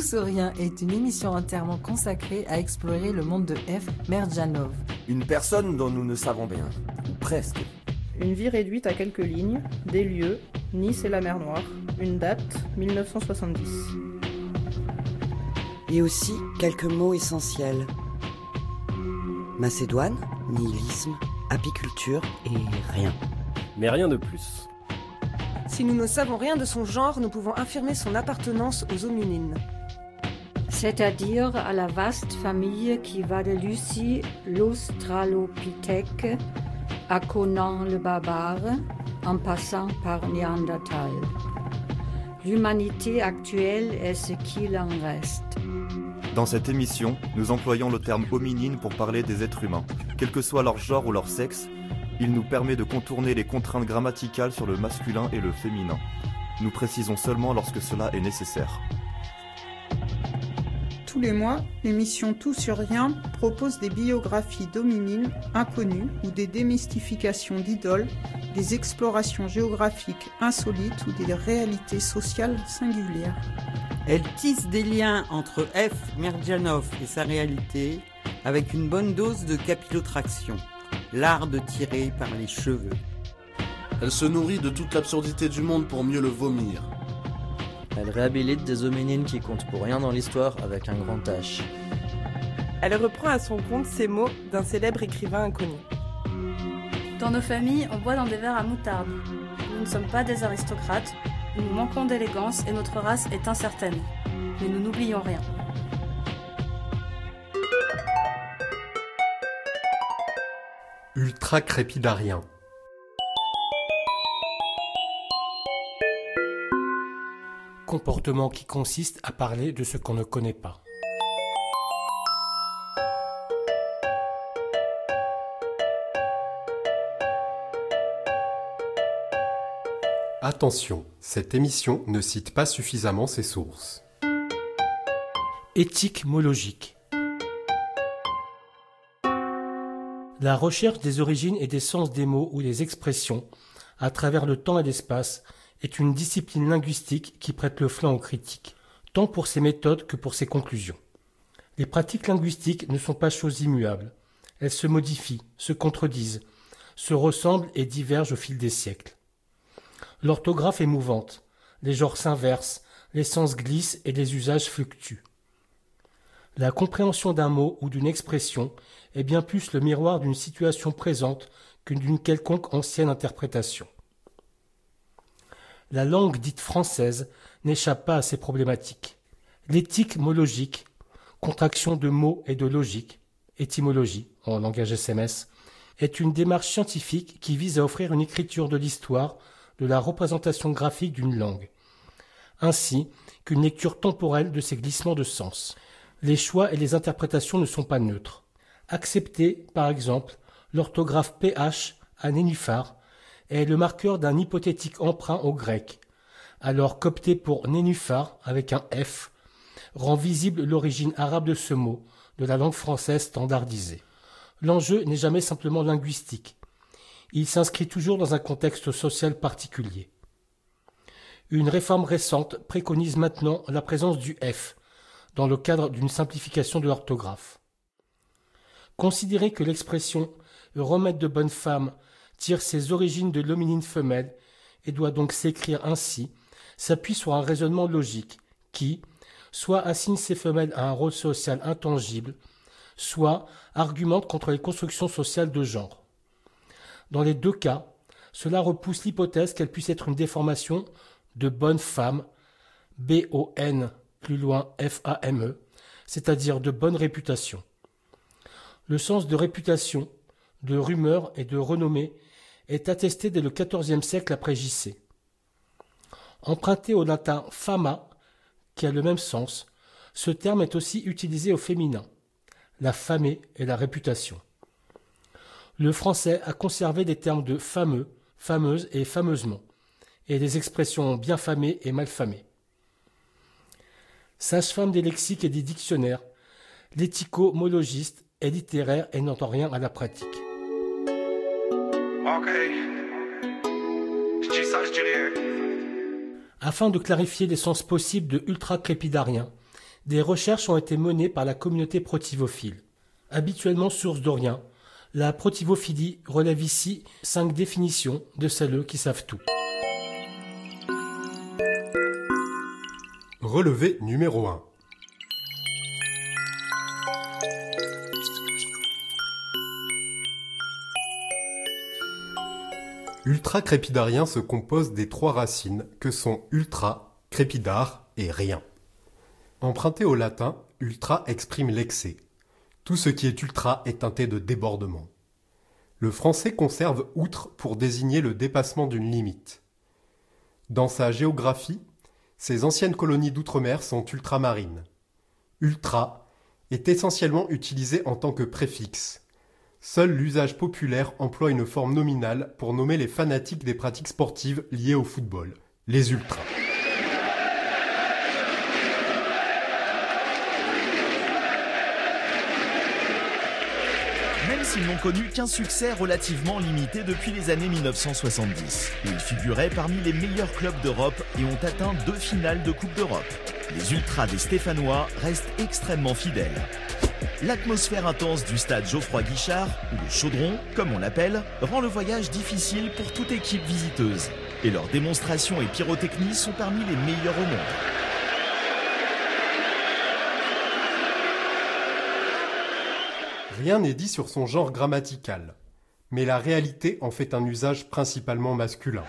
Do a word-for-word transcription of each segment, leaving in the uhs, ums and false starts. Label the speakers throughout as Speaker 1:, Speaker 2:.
Speaker 1: Tous ou rien est une émission entièrement consacrée à explorer le monde de F. Merdjanov.
Speaker 2: Une personne dont nous ne savons rien, ou presque.
Speaker 3: Une vie réduite à quelques lignes, des lieux, Nice et la mer Noire, une date, mille neuf cent soixante-dix.
Speaker 4: Et aussi quelques mots essentiels. Macédoine, nihilisme, apiculture et rien.
Speaker 2: Mais rien de plus.
Speaker 5: Si nous ne savons rien de son genre, nous pouvons affirmer son appartenance aux hominines.
Speaker 6: C'est-à-dire à la vaste famille qui va de Lucie, l'Australopithèque, à Conan le barbare, en passant par Néandertal. L'humanité actuelle est ce qu'il en reste.
Speaker 7: Dans cette émission, nous employons le terme hominine pour parler des êtres humains. Quel que soit leur genre ou leur sexe, il nous permet de contourner les contraintes grammaticales sur le masculin et le féminin. Nous précisons seulement lorsque cela est nécessaire.
Speaker 8: Tous les mois, l'émission Tout sur rien propose des biographies d'hominines inconnues ou des démystifications d'idoles, des explorations géographiques insolites ou des réalités sociales singulières.
Speaker 9: Elle tisse des liens entre F. Merdjanov et sa réalité avec une bonne dose de capillotraction, l'art de tirer par les cheveux.
Speaker 10: Elle se nourrit de toute l'absurdité du monde pour mieux le vomir.
Speaker 11: Elle réhabilite des hominines qui comptent pour rien dans l'histoire avec un grand H.
Speaker 5: Elle reprend à son compte ces mots d'un célèbre écrivain inconnu.
Speaker 12: Dans nos familles, on boit dans des verres à moutarde. Nous ne sommes pas des aristocrates, nous manquons d'élégance et notre race est incertaine. Mais nous n'oublions rien.
Speaker 13: Ultra-crépidarien. Comportement qui consiste à parler de ce qu'on ne connaît pas. Attention, cette émission ne cite pas suffisamment ses sources. Étymologique. La recherche des origines et des sens des mots ou des expressions, à travers le temps et l'espace, est une discipline linguistique qui prête le flanc aux critiques, tant pour ses méthodes que pour ses conclusions. Les pratiques linguistiques ne sont pas choses immuables. Elles se modifient, se contredisent, se ressemblent et divergent au fil des siècles. L'orthographe est mouvante, les genres s'inversent, les sens glissent et les usages fluctuent. La compréhension d'un mot ou d'une expression est bien plus le miroir d'une situation présente que d'une quelconque ancienne interprétation. La langue dite française n'échappe pas à ces problématiques. L'étymologique, contraction de mots et de logique, étymologie en langage S M S, est une démarche scientifique qui vise à offrir une écriture de l'histoire, de la représentation graphique d'une langue, ainsi qu'une lecture temporelle de ses glissements de sens. Les choix et les interprétations ne sont pas neutres. Accepter, par exemple, l'orthographe P H à nénuphar est le marqueur d'un hypothétique emprunt au grec, alors qu'opter pour nénuphar avec un F rend visible l'origine arabe de ce mot, de la langue française standardisée. L'enjeu n'est jamais simplement linguistique. Il s'inscrit toujours dans un contexte social particulier. Une réforme récente préconise maintenant la présence du F dans le cadre d'une simplification de l'orthographe. Considérer que l'expression « remède de bonne femme » tire ses origines de l'hominine femelle et doit donc s'écrire ainsi, s'appuie sur un raisonnement logique qui, soit assigne ces femelles à un rôle social intangible, soit argumente contre les constructions sociales de genre. Dans les deux cas, cela repousse l'hypothèse qu'elle puisse être une déformation de bonne femme, B O N, plus loin F A M E, c'est-à-dire de bonne réputation. Le sens de réputation, de rumeur et de renommée est attesté dès le quatorzième siècle après J C. Emprunté au latin fama, qui a le même sens, ce terme est aussi utilisé au féminin, la famée et la réputation. Le français a conservé des termes de fameux, fameuse et fameusement, et des expressions bien famées et mal famées. Sage-femme des lexiques et des dictionnaires, l'éthicomologiste est littéraire et n'entend rien à la pratique.
Speaker 14: Ok. Je dis ça, je dis rien.
Speaker 13: Afin de clarifier les sens possibles de ultra-crépidarien, des recherches ont été menées par la communauté protivophile. Habituellement source de rien, la protivophilie relève ici cinq définitions de celles qui savent tout.
Speaker 15: Relevé numéro un. Ultra-crépidarien se compose des trois racines que sont ultra, crépidar et rien. Emprunté au latin, ultra exprime l'excès. Tout ce qui est ultra est teinté de débordement. Le français conserve outre pour désigner le dépassement d'une limite. Dans sa géographie, ces anciennes colonies d'outre-mer sont ultramarines. Ultra est essentiellement utilisé en tant que préfixe. Seul l'usage populaire emploie une forme nominale pour nommer les fanatiques des pratiques sportives liées au football, les ultras.
Speaker 16: Même s'ils n'ont connu qu'un succès relativement limité depuis les années mille neuf cent soixante-dix, où ils figuraient parmi les meilleurs clubs d'Europe et ont atteint deux finales de Coupe d'Europe. Les ultras des Stéphanois restent extrêmement fidèles. L'atmosphère intense du stade Geoffroy-Guichard, ou le Chaudron, comme on l'appelle, rend le voyage difficile pour toute équipe visiteuse. Et leurs démonstrations et pyrotechnies sont parmi les meilleures au monde.
Speaker 15: Rien n'est dit sur son genre grammatical, mais la réalité en fait un usage principalement masculin.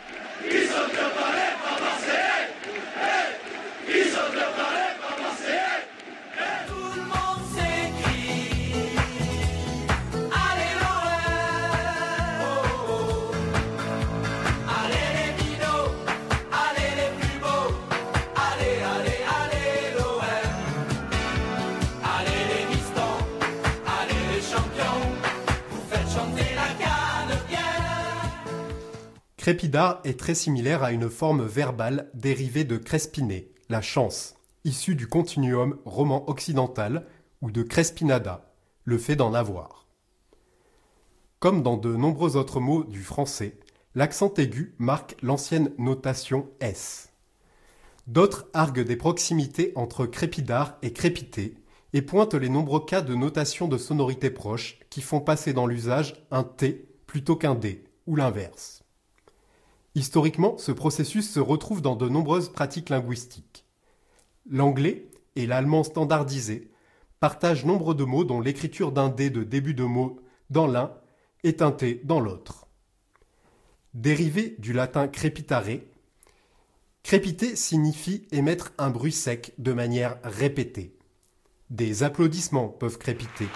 Speaker 15: Crépidar est très similaire à une forme verbale dérivée de crespiner, la chance, issue du continuum roman occidental ou de crespinada, le fait d'en avoir. Comme dans de nombreux autres mots du français, l'accent aigu marque l'ancienne notation S. D'autres arguent des proximités entre crépidar et crépiter et pointent les nombreux cas de notation de sonorité proche qui font passer dans l'usage un T plutôt qu'un D, ou l'inverse. Historiquement, ce processus se retrouve dans de nombreuses pratiques linguistiques. L'anglais et l'allemand standardisé partagent nombre de mots dont l'écriture d'un D de début de mot dans l'un est un T dans l'autre. Dérivé du latin crepitare, crépiter signifie émettre un bruit sec de manière répétée. Des applaudissements peuvent crépiter.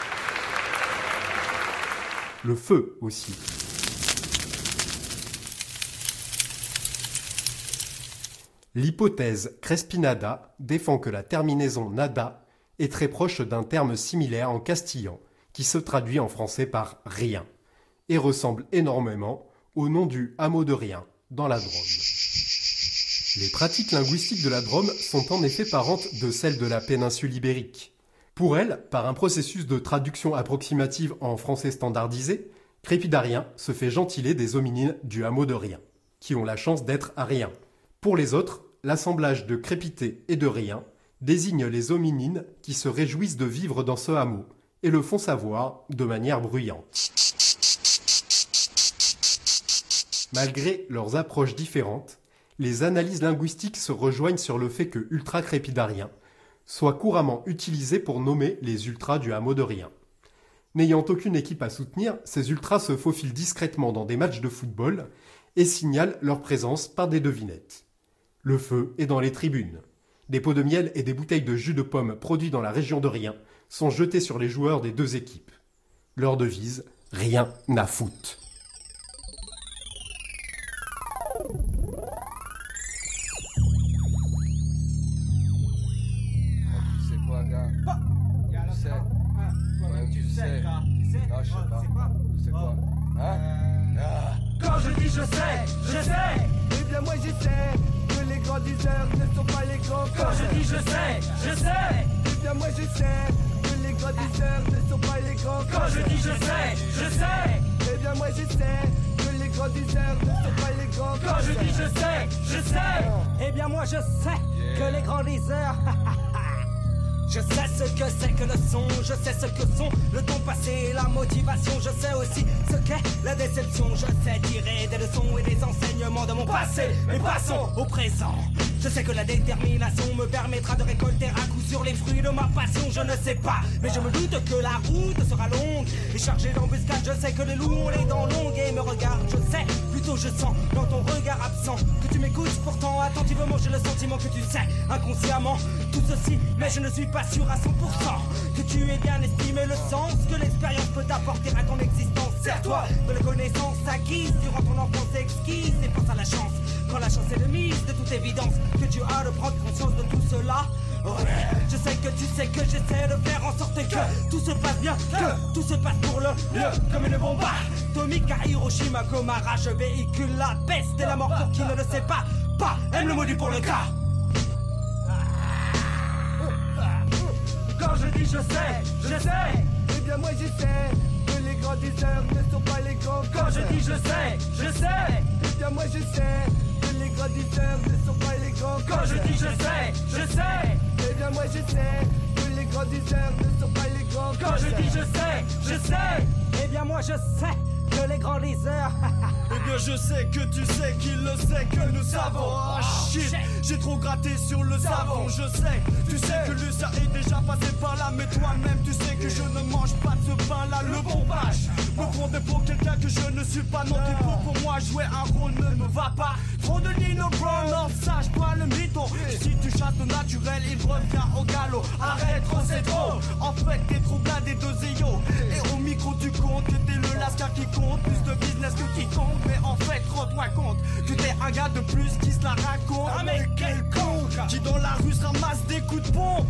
Speaker 15: Le feu aussi. L'hypothèse crespinada défend que la terminaison nada est très proche d'un terme similaire en castillan qui se traduit en français par rien et ressemble énormément au nom du hameau de Rien dans la Drôme. Les pratiques linguistiques de la Drôme sont en effet parentes de celles de la péninsule ibérique. Pour elles, par un processus de traduction approximative en français standardisé, crépidarien se fait gentiler des hominines du hameau de Rien, qui ont la chance d'être à Rien. Pour les autres, l'assemblage de crépiter et de rien désigne les hominines qui se réjouissent de vivre dans ce hameau et le font savoir de manière bruyante. Malgré leurs approches différentes, les analyses linguistiques se rejoignent sur le fait que ultra-crépidarien soit couramment utilisé pour nommer les ultras du hameau de Rien. N'ayant aucune équipe à soutenir, ces ultras se faufilent discrètement dans des matchs de football et signalent leur présence par des devinettes. Le feu est dans les tribunes. Des pots de miel et des bouteilles de jus de pomme produits dans la région de Rien sont jetés sur les joueurs des deux équipes. Leur devise, rien à foutre.
Speaker 17: Tu sais quoi, gars? Tu sais. Ouais, tu sais. Non, je sais pas. Tu sais quoi? Hein? Ah.
Speaker 14: Quand je dis je sais, je sais. Eh bien moi j'essaie que les grands diseurs ne sont pas les grands. Quand je dis je sais, je sais. Eh bien moi j'essaie que les grands diseurs ne sont pas les grands. Quand je dis je sais, je sais. Eh bien moi j'essaie que les grands diseurs ne sont pas les grands. Quand je dis je sais, je sais. Eh bien moi je sais que les grands diseurs Je sais ce que c'est que le son, je sais ce que sont le temps passé et la motivation. Je sais aussi ce qu'est la déception. Je sais tirer des leçons et des enseignements de mon passé. Mais passons au présent. Je sais que la détermination me permettra de récolter à coup sur les fruits de ma passion. Je ne sais pas, mais je me doute que la route sera longue et chargée d'embuscades. Je sais que les loups ont les dents longues et me regardent. Je sais, plutôt je sens dans ton regard absent que tu m'écoutes pourtant attentivement. J'ai le sentiment que tu sais inconsciemment tout ceci, mais je ne suis pas sûr à cent pour cent que tu aies bien estimé le sens que l'expérience peut apporter à ton existence. Sers-toi de la connaissance acquise durant ton enfance exquise et pense à la chance. Quand la chance est de mise, de toute évidence que tu as de prendre conscience de tout cela. Ouais. Je sais que tu sais que j'essaie de faire en sorte que tout se passe bien, que tout se passe pour le mieux, comme une bombe atomique à Hiroshima, Gomara. Je véhicule la peste et la mort pour qui ne le sait pas, pas, aime le maudit pour le cas. Quand je dis je sais, je sais, eh bien moi j'essaie que les grands diseurs ne sont pas les grands. Quand je dis je sais, je sais, eh bien moi je sais que les grands diseurs ne sont pas les grands. Quand je dis je sais, je sais, eh bien moi je sais que les grands diseurs ne sont pas les grands. Quand je dis je sais, je sais, eh bien moi je sais que les grands liseurs.
Speaker 18: Eh bien je sais que tu sais qu'il le sait que nous savons. Oh shit, j'ai trop gratté sur le savon. Je sais, tu sais que Lucia est déjà passé par là. Mais toi-même tu sais que je ne mange pas de ce pain là. Le bombage me prendre pour quelqu'un que je ne suis pas. Non, tu peux pour moi jouer un rôle ne me va pas. Trop de Nino Brown, non sache pas le mytho. Si tu chasses au naturel il revient au galop. Arrête trop c'est trop. En fait t'es trop blindé de zéyo. Et au micro tu comptes que t'es le lascar qui compte. Plus de business que quiconque. Mais en fait rends-toi compte que t'es un gars de plus qui se la raconte. Ah mais quel con qui dans la rue se ramasse des coups de pompe.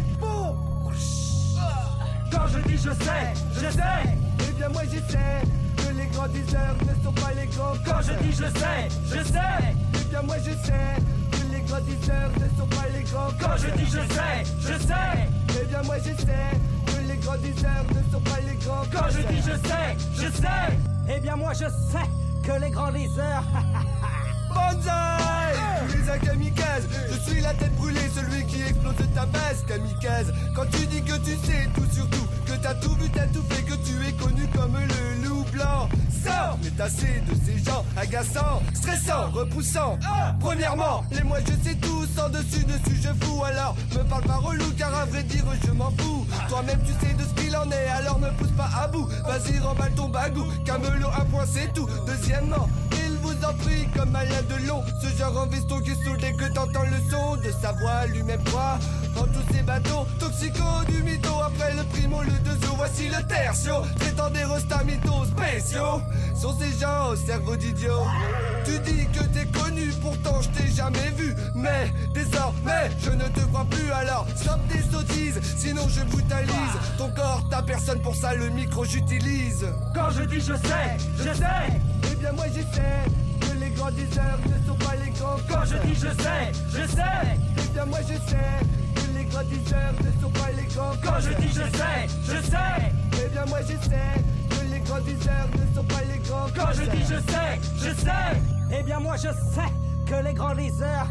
Speaker 14: Quand je dis je sais, je sais, eh bien moi j'essaie que les grands diseurs ne sont pas les grands. Quand je dis je sais, je sais, eh bien moi je sais que les grands diseurs ne sont pas les grands. Quand je dis je sais, je sais, eh bien moi je sais que les grands diseurs ne sont pas les grands. Quand je dis je sais, je sais, eh bien moi je sais que les grands liseurs.
Speaker 18: Banzai! Lisa Kamikaze, je suis la tête brûlée, celui qui explose ta base. Kamikaze, quand tu dis que tu sais tout sur tout, que t'as tout vu, t'as tout fait, que tu es connu comme le loup blanc. Sors, mais assez de ces gens agaçants, stressants, repoussants. Ah, premièrement, les moi je sais tout, sans dessus dessus je fous. Alors me parle pas relou, car à vrai dire je m'en fous. Toi-même tu sais de ce qu'il en est, alors ne pousse pas à bout. Vas-y remballe ton bagou, Camelot un point c'est tout. Deuxièmement, vous en prie comme Alain Delon, ce genre en veston qui saoule dès que t'entends le son de sa voix, lui-même quoi. Dans tous ces bateaux, toxico du mytho, après le primo, le deuxo, voici le tertio. Traitant des rostas mythos spéciaux, sont ces gens au cerveau d'idiot. Tu dis que t'es connu, pourtant je t'ai jamais vu. Mais désormais, je ne te crois plus, alors stop tes sottises, sinon je brutalise ton corps, ta personne, pour ça le micro j'utilise.
Speaker 14: Quand je dis je sais, je sais, eh bien moi j'essaie que les grands diseurs ne sont pas les grands. Quand je dis je sais, je sais, eh bien moi je sais que les grands diseurs ne sont pas les grands. Quand je dis je sais, je sais, eh bien moi je sais que les grands diseurs ne sont pas les grands. Quand je dis je sais, je sais, eh bien moi je sais que les grands diseurs.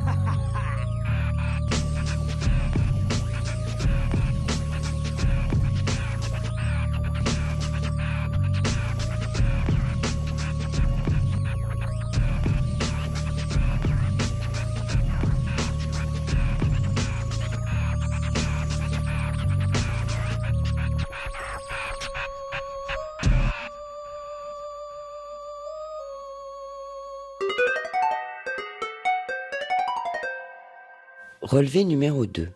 Speaker 4: Relevé numéro deux.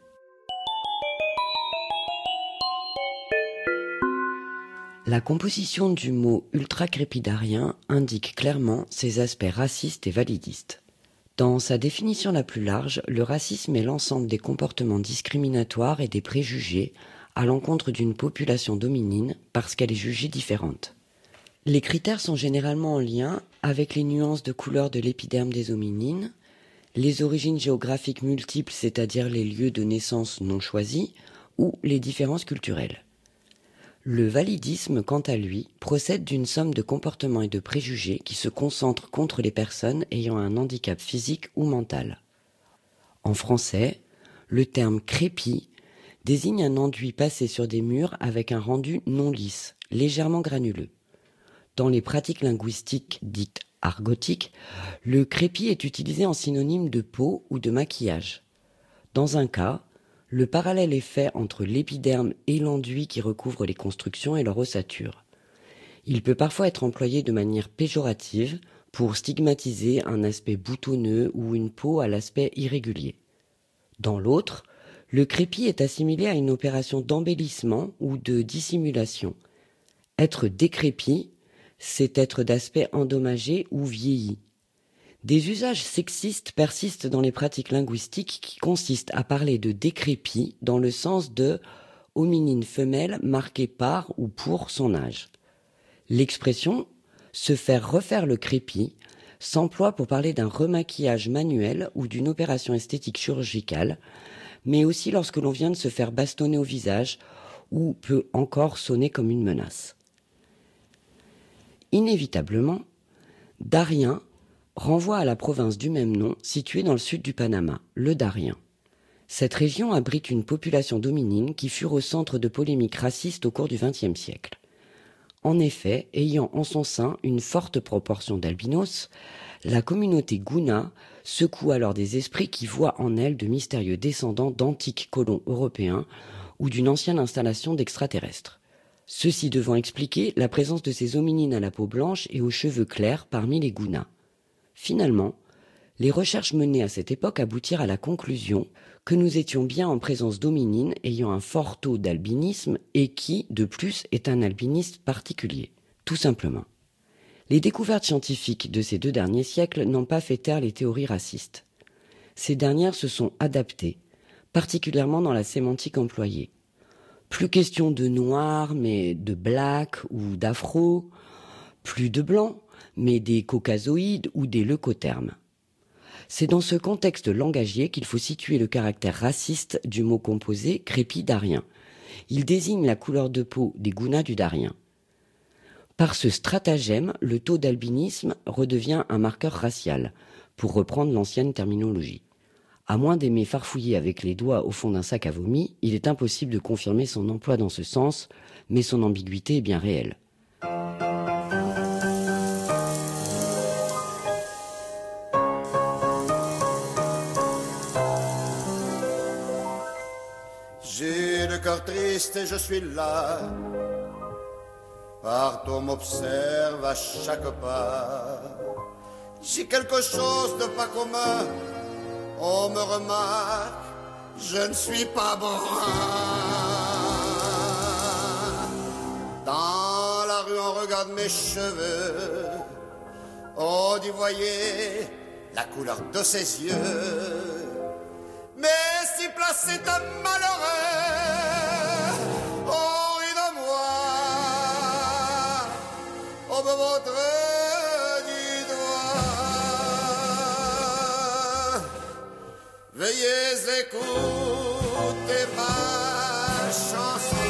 Speaker 4: La composition du mot ultracrépidarien indique clairement ses aspects racistes et validistes. Dans sa définition la plus large, le racisme est l'ensemble des comportements discriminatoires et des préjugés à l'encontre d'une population dominine parce qu'elle est jugée différente. Les critères sont généralement en lien avec les nuances de couleur de l'épiderme des hominines, les origines géographiques multiples, c'est-à-dire les lieux de naissance non choisis, ou les différences culturelles. Le validisme, quant à lui, procède d'une somme de comportements et de préjugés qui se concentrent contre les personnes ayant un handicap physique ou mental. En français, le terme crépi désigne un enduit passé sur des murs avec un rendu non lisse, légèrement granuleux. Dans les pratiques linguistiques dites argotiques, le crépi est utilisé en synonyme de peau ou de maquillage. Dans un cas, le parallèle est fait entre l'épiderme et l'enduit qui recouvre les constructions et leur ossature. Il peut parfois être employé de manière péjorative pour stigmatiser un aspect boutonneux ou une peau à l'aspect irrégulier. Dans l'autre, le crépi est assimilé à une opération d'embellissement ou de dissimulation. Être décrépit, c'est être d'aspect endommagé ou vieilli. Des usages sexistes persistent dans les pratiques linguistiques qui consistent à parler de décrépit dans le sens de hominine femelle marquée par ou pour son âge. L'expression « se faire refaire le crépi » s'emploie pour parler d'un remaquillage manuel ou d'une opération esthétique chirurgicale, mais aussi lorsque l'on vient de se faire bastonner au visage ou peut encore sonner comme une menace. Inévitablement, Darien renvoie à la province du même nom située dans le sud du Panama, le Darien. Cette région abrite une population dominine qui fut au centre de polémiques racistes au cours du vingtième siècle. En effet, ayant en son sein une forte proportion d'albinos, la communauté Guna secoue alors des esprits qui voient en elle de mystérieux descendants d'antiques colons européens ou d'une ancienne installation d'extraterrestres. Ceci devant expliquer la présence de ces hominines à la peau blanche et aux cheveux clairs parmi les Guna. Finalement, les recherches menées à cette époque aboutirent à la conclusion que nous étions bien en présence d'hominines ayant un fort taux d'albinisme et qui, de plus, est un albinisme particulier, tout simplement. Les découvertes scientifiques de ces deux derniers siècles n'ont pas fait taire les théories racistes. Ces dernières se sont adaptées, particulièrement dans la sémantique employée. Plus question de noir, mais de black ou d'afro, plus de blanc, mais des caucasoïdes ou des leucothermes. C'est dans ce contexte langagier qu'il faut situer le caractère raciste du mot composé crépi-darien. Il désigne la couleur de peau des Guna du Darien. Par ce stratagème, le taux d'albinisme redevient un marqueur racial, pour reprendre l'ancienne terminologie. À moins d'aimer farfouiller avec les doigts au fond d'un sac à vomi, il est impossible de confirmer son emploi dans ce sens, mais son ambiguïté est bien réelle.
Speaker 19: J'ai le cœur triste et je suis là. Partout on m'observe à chaque pas. J'ai quelque chose de pas commun. On me remarque, je ne suis pas bon. Dans la rue on regarde mes cheveux. On dit voyez la couleur de ses yeux. Mais si place est un malheureux, on rit de moi, on me montre du doigt. Veuillez écouter ma chanson.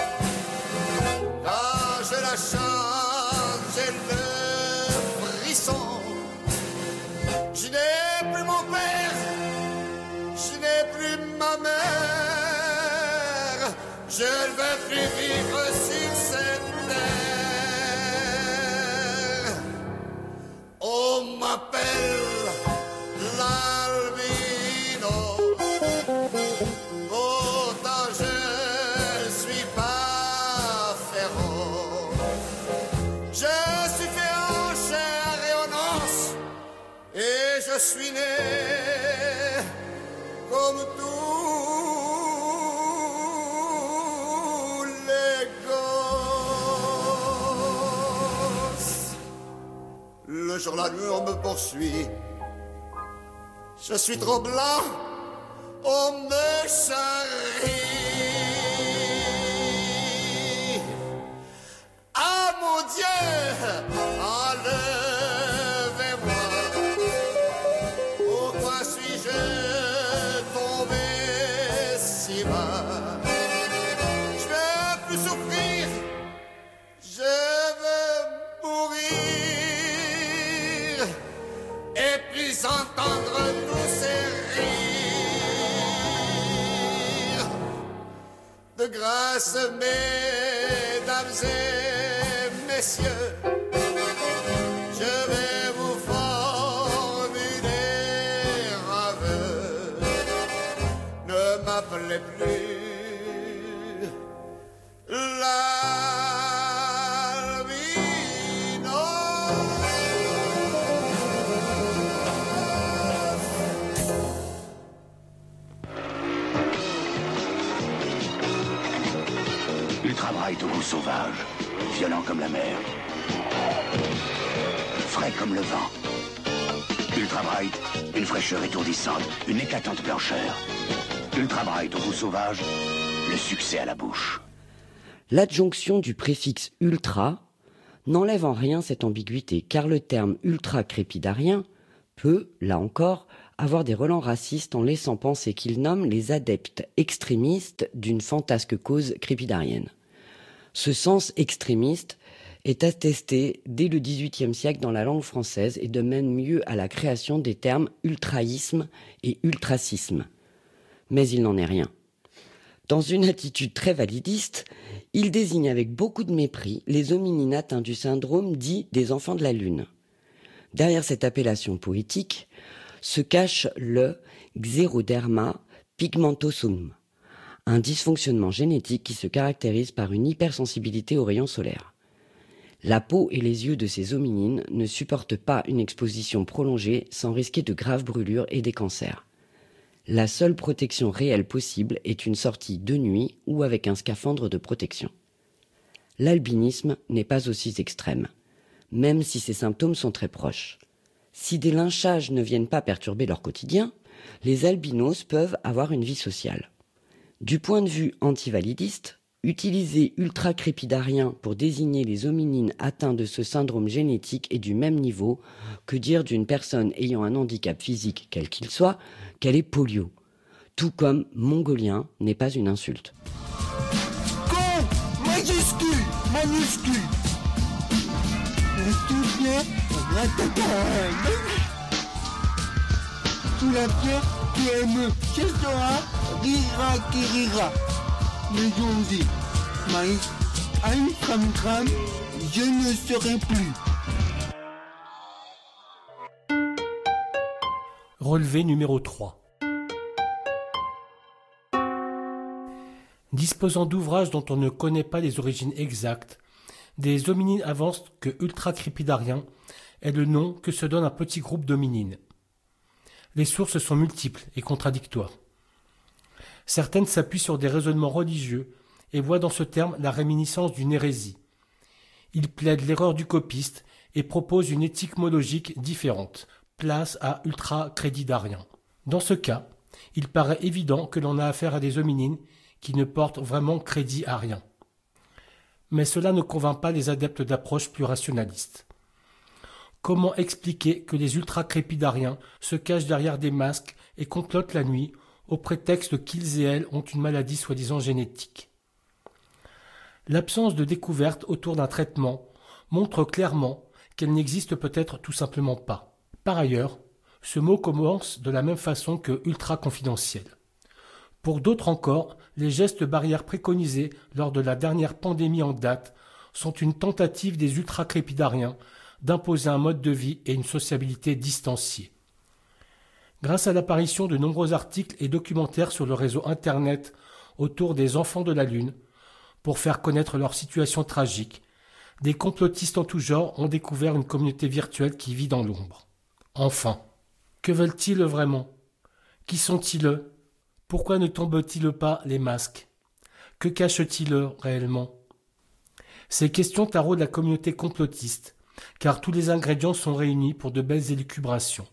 Speaker 19: Quand je la chante, j'ai le frisson. Je n'ai plus mon père, je n'ai plus ma mère, je ne veux plus vivre sur cette terre. On m'appelle l'albino, pourtant je ne suis pas féroce. Je suis fait en chair et en os, et je suis né comme tous les gosses. Le jour, la nuit, on me poursuit. Je suis trop blanc, on me charrie. Ah mon Dieu, enlevez-moi. Pourquoi suis-je tombé si bas? Je veux plus souffrir, je veux mourir et puis entendre tous ces rires. messieurs, je vais vous formuler un vœu. Ne m'appelez plus l'albino.
Speaker 20: Ultra Bright au goût sauvage, violent comme la mer, frais comme le vent. Ultra Bright, une fraîcheur étourdissante, une éclatante blancheur. Ultra Bright au goût sauvage, le succès à la bouche.
Speaker 4: L'adjonction du préfixe ultra n'enlève en rien cette ambiguïté, car le terme ultra-crépidarien peut, là encore, avoir des relents racistes en laissant penser qu'il nomme les adeptes extrémistes d'une fantasque cause crépidarienne. Ce sens extrémiste est attesté dès le dix-huitième siècle dans la langue française et de même mieux à la création des termes ultraïsme et ultracisme. Mais il n'en est rien. Dans une attitude très validiste, il désigne avec beaucoup de mépris les hominines atteints du syndrome dit des enfants de la Lune. Derrière cette appellation poétique se cache le xéroderma pigmentosum, un dysfonctionnement génétique qui se caractérise par une hypersensibilité aux rayons solaires. La peau et les yeux de ces hominines ne supportent pas une exposition prolongée sans risquer de graves brûlures et des cancers. La seule protection réelle possible est une sortie de nuit ou avec un scaphandre de protection. L'albinisme n'est pas aussi extrême, même si ses symptômes sont très proches. Si des lynchages ne viennent pas perturber leur quotidien, les albinos peuvent avoir une vie sociale. Du point de vue antivalidiste, utiliser ultra-crépidarien pour désigner les hominines atteints de ce syndrome génétique est du même niveau que dire d'une personne ayant un handicap physique, quel qu'il soit, qu'elle est polio. Tout comme mongolien n'est pas une insulte.
Speaker 14: Con, majuscule, minuscule. Tout bien, sous la pierre qui aime, ce sera, rira qui rira. Les onzés, maïs, à une tram-tram, je ne serai plus.
Speaker 13: Relevé numéro trois. Disposant d'ouvrages dont on ne connaît pas les origines exactes, des hominines avancent que ultra-crépidarien est le nom que se donne un petit groupe d'hominines. Les sources sont multiples et contradictoires. Certaines s'appuient sur des raisonnements religieux et voient dans ce terme la réminiscence d'une hérésie. Ils plaident l'erreur du copiste et proposent une étymologique différente, place à ultra-crédidarien. Dans ce cas, il paraît évident que l'on a affaire à des hominines qui ne portent vraiment crédit à rien. Mais cela ne convainc pas les adeptes d'approches plus rationalistes. Comment expliquer que les ultra-crépidariens se cachent derrière des masques et complotent la nuit au prétexte qu'ils et elles ont une maladie soi-disant génétique? L'absence de découverte autour d'un traitement montre clairement qu'elle n'existe peut-être tout simplement pas. Par ailleurs, ce mot commence de la même façon que ultra-confidentiel. Pour d'autres encore, les gestes barrières préconisés lors de la dernière pandémie en date sont une tentative des ultra-crépidariens d'imposer un mode de vie et une sociabilité distanciée. Grâce à l'apparition de nombreux articles et documentaires sur le réseau Internet autour des enfants de la Lune, pour faire connaître leur situation tragique, des complotistes en tout genre ont découvert une communauté virtuelle qui vit dans l'ombre. Enfin, que veulent-ils vraiment? Qui sont-ils? Pourquoi ne tombent-ils pas les masques? Que cachent-ils réellement? Ces questions taraudent la communauté complotiste, car tous les ingrédients sont réunis pour de belles élucubrations.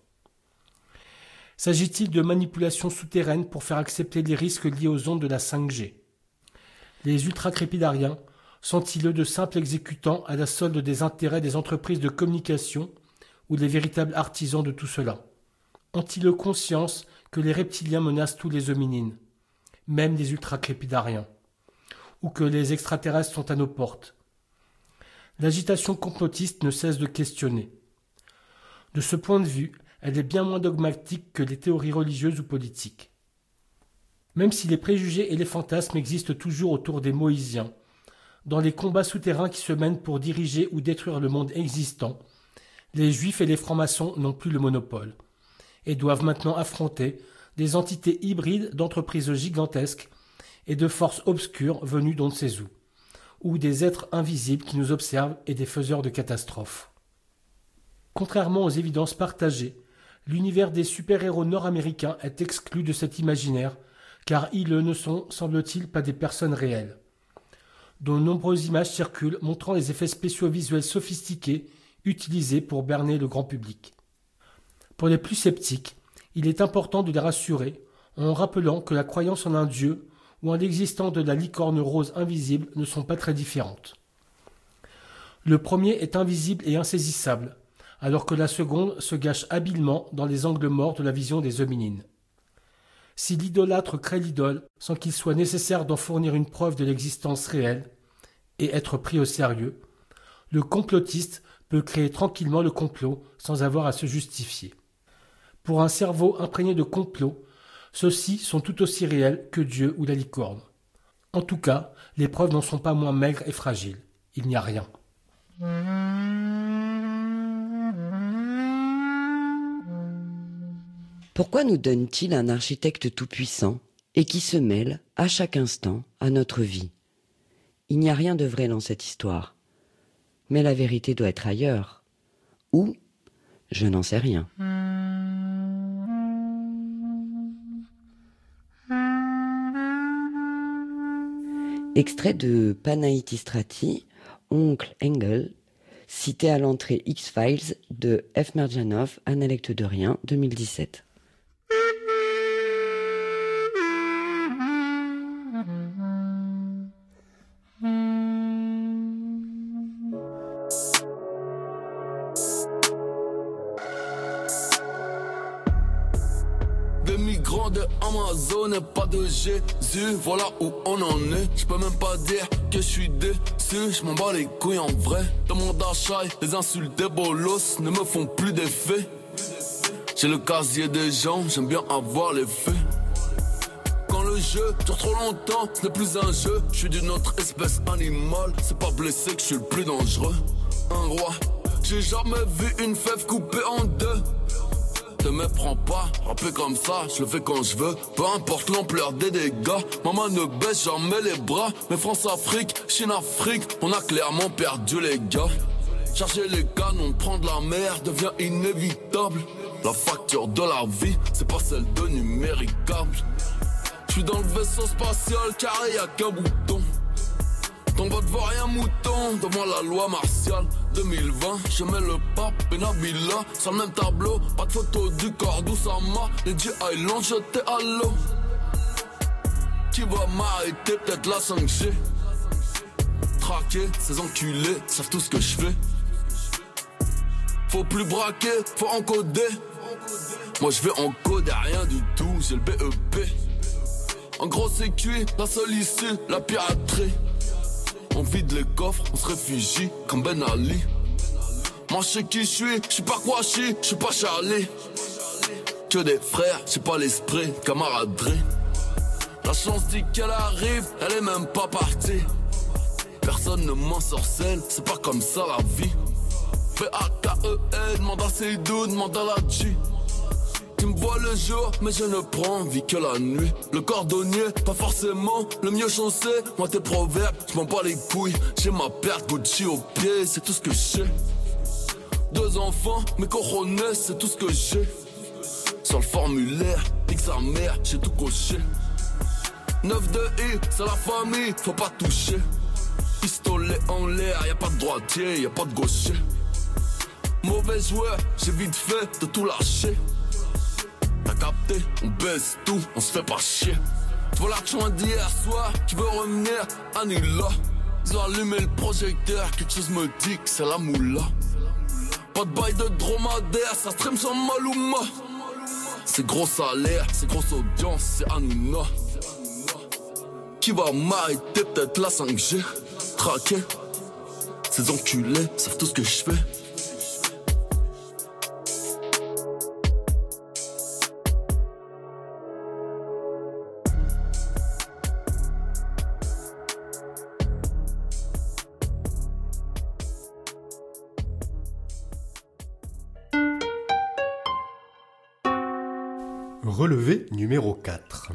Speaker 13: S'agit-il de manipulations souterraines pour faire accepter les risques liés aux ondes de la cinq G? Les ultra-crépidariens sont-ils de simples exécutants à la solde des intérêts des entreprises de communication ou les véritables artisans de tout cela? Ont-ils conscience que les reptiliens menacent tous les hominines, même les ultra-crépidariens, ou que les extraterrestres sont à nos portes? L'agitation complotiste ne cesse de questionner. De ce point de vue, elle est bien moins dogmatique que les théories religieuses ou politiques. Même si les préjugés et les fantasmes existent toujours autour des Moïsiens, dans les combats souterrains qui se mènent pour diriger ou détruire le monde existant, les Juifs et les francs-maçons n'ont plus le monopole et doivent maintenant affronter des entités hybrides d'entreprises gigantesques et de forces obscures venues d'on ne sait où, ou des êtres invisibles qui nous observent et des faiseurs de catastrophes. Contrairement aux évidences partagées, l'univers des super-héros nord-américains est exclu de cet imaginaire, car ils ne sont, semble-t-il, pas des personnes réelles. De nombreuses images circulent montrant les effets spéciaux visuels sophistiqués utilisés pour berner le grand public. Pour les plus sceptiques, il est important de les rassurer en rappelant que la croyance en un dieu ou en l'existence de la licorne rose invisible ne sont pas très différentes. Le premier est invisible et insaisissable, alors que la seconde se gâche habilement dans les angles morts de la vision des hominines. Si l'idolâtre crée l'idole sans qu'il soit nécessaire d'en fournir une preuve de l'existence réelle et être pris au sérieux, le complotiste peut créer tranquillement le complot sans avoir à se justifier. Pour un cerveau imprégné de complot, ceux-ci sont tout aussi réels que Dieu ou la licorne. En tout cas, les preuves n'en sont pas moins maigres et fragiles. Il n'y a rien.
Speaker 4: Pourquoi nous donne-t-il un architecte tout-puissant et qui se mêle, à chaque instant, à notre vie? Il n'y a rien de vrai dans cette histoire. Mais la vérité doit être ailleurs. Où? Je n'en sais rien. Extrait de Panaïtistrati, Oncle Engel, cité à l'entrée X-Files de F. Merdjanov, Analecte de rien, deux mille dix-sept.
Speaker 21: Amazon et pas de Jésus, voilà où on en est. Je peux même pas dire que je suis déçu, je m'en bats les couilles en vrai. Dans mon d'achat, les insultes des bolos ne me font plus d'effet. J'ai le casier des gens, j'aime bien avoir les faits. Quand le jeu dure trop longtemps, ce n'est plus un jeu. Je suis d'une autre espèce animale, c'est pas blessé que je suis le plus dangereux. Un roi, j'ai jamais vu une fève coupée en deux. Te méprends pas, rapper comme ça, je le fais quand je veux. Peu importe l'ampleur des dégâts, maman ne baisse jamais les bras. Mais France-Afrique, Chine-Afrique, on a clairement perdu les gars. Charger les canons, prendre la mer devient inévitable. La facture de la vie, c'est pas celle de numéricable. Je suis dans le vaisseau spatial, carré y'a qu'un bouton. Ton vote vaut rien mouton, devant la loi martiale. deux mille vingt, je mets le pape et Nabila sur le même tableau, pas de photo du corps d'Oussama. Les G Island jetés à l'eau. Qui va m'arrêter, peut-être la cinq G. Traquer, ces enculés savent tout ce que je fais. Faut plus braquer, faut encoder. Moi je vais encoder rien du tout, j'ai le B E P. En gros c'est cuit, la seule issue, la piraterie. On vide les coffres, on se réfugie comme Ben Ali. Moi je sais qui je suis, je suis pas Kouachi, je suis pas Charlie. Que des frères, j'ai pas l'esprit, camaraderie. La chance dit qu'elle arrive, elle est même pas partie. Personne ne m'ensorcelle, c'est pas comme ça la vie. B A K E L, demande à Seydou, demande à la G. Tu me vois le jour, mais je ne prends vie que la nuit. Le cordonnier, pas forcément le mieux chaussé. Moi tes proverbes, je m'en bats les couilles. J'ai ma paire Gucci au pied, c'est tout ce que j'ai. Deux enfants, mes coronets, c'est tout ce que j'ai. Sur le formulaire, nique sa mère, j'ai tout coché. neuf de I, c'est la famille, faut pas toucher. Pistolet en l'air, y'a pas de droitier, y'a pas de gaucher. Mauvais joueur, j'ai vite fait de tout lâcher. T'as capté, on baisse tout, on se fait pas chier. Tu vois l'action d'hier soir, qui veut revenir, annule-la. Ils ont allumé le projecteur, quelque chose me dit que c'est la moula. Pas de bail de dromadaire, ça stream sans Maluma. C'est gros salaire, c'est grosse audience, c'est Hanouna. Qui va m'arrêter, peut-être la cinq G. Traqué, ces enculés savent tout ce que je fais.
Speaker 15: Relevé numéro quatre.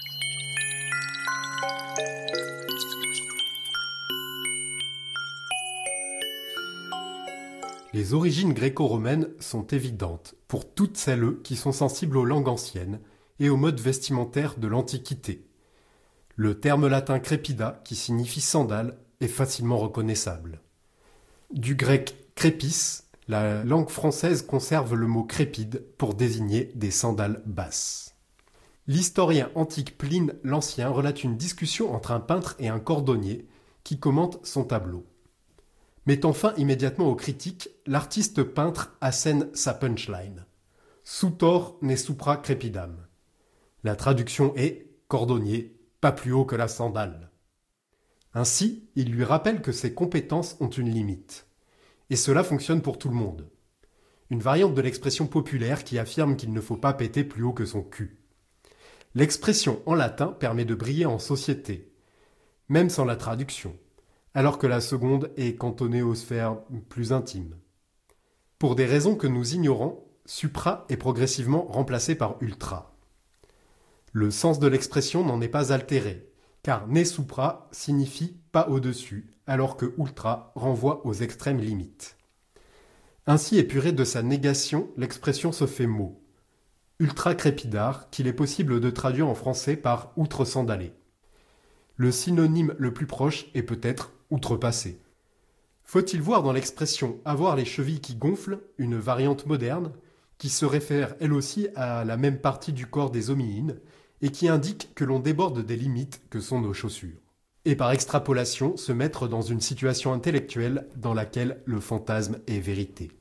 Speaker 15: Les origines gréco-romaines sont évidentes pour toutes celles qui sont sensibles aux langues anciennes et aux modes vestimentaires de l'Antiquité. Le terme latin crépida, qui signifie sandale, est facilement reconnaissable. Du grec crépis, la langue française conserve le mot crépide pour désigner des sandales basses. L'historien antique Pline l'Ancien relate une discussion entre un peintre et un cordonnier qui commente son tableau. Mettant fin immédiatement aux critiques, l'artiste peintre assène sa punchline. Sutor ne supra crepidam. La traduction est « cordonnier, pas plus haut que la sandale ». Ainsi, il lui rappelle que ses compétences ont une limite. Et cela fonctionne pour tout le monde. Une variante de l'expression populaire qui affirme qu'il ne faut pas péter plus haut que son cul. L'expression en latin permet de briller en société, même sans la traduction, alors que la seconde est cantonnée aux sphères plus intimes. Pour des raisons que nous ignorons, supra est progressivement remplacé par ultra. Le sens de l'expression n'en est pas altéré, car ne supra signifie pas au-dessus, alors que ultra renvoie aux extrêmes limites. Ainsi épurée de sa négation, l'expression se fait mot. Ultra crépidar, qu'il est possible de traduire en français par outre sandalé. Le synonyme le plus proche est peut-être outrepassé. Faut-il voir dans l'expression avoir les chevilles qui gonflent une variante moderne qui se réfère elle aussi à la même partie du corps des hominines et qui indique que l'on déborde des limites que sont nos chaussures. Et par extrapolation, se mettre dans une situation intellectuelle dans laquelle le fantasme est vérité.